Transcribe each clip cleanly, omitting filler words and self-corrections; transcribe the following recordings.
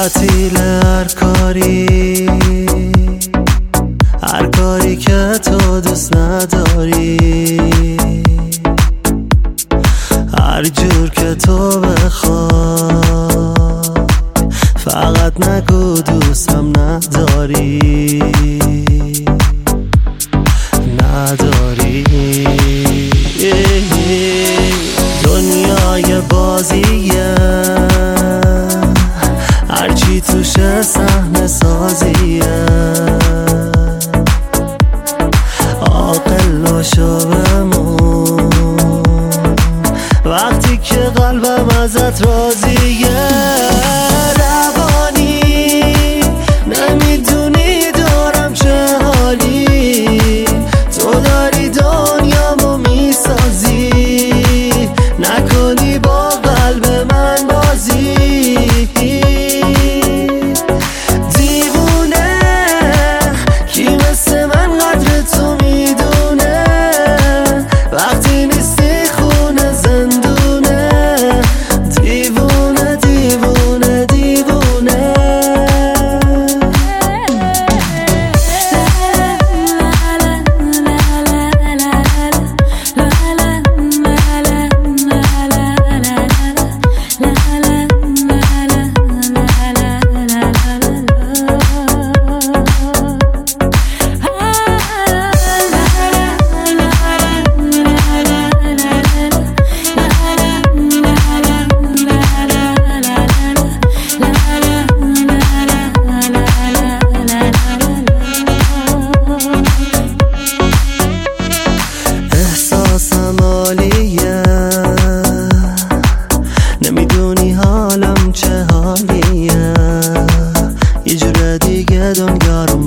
تعطیل هر کاری که تو دوست نداری، هر جور که تو بخوای، فقط نگو دوستم نداری. دنیای بازیه، هرچی توشه صحنه سازیه. عاقل باشو بمون وقتی که قلبم ازت راضیه. روانی نمیدونی دارم چه حالی، تو داری دنیامو میسازی، نکنی با قلب من بازی. دیوونه کی مثل من قدر تو میدونه، وقتی نیستی خونه زندونه. دیوونه دیوونه دیوونه. نمیدونی حالم چه حالیه، یه جور دیگه دنیا رو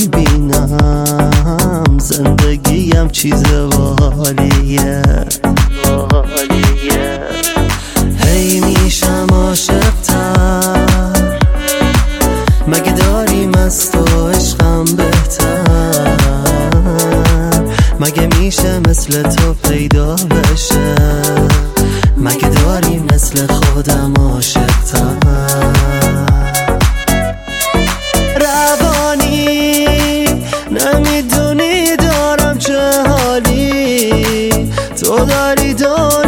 میبینم، زندگیم چیز باحالیه. هی میشم عاشق‌تر، مگه داریم از تو عشقم بهتر، مگه میشه مثل تو پیدا بشه، مگه داری مثل خودم عاشق‌تر. روانی نمیدونی دارم چه حالی، تو داری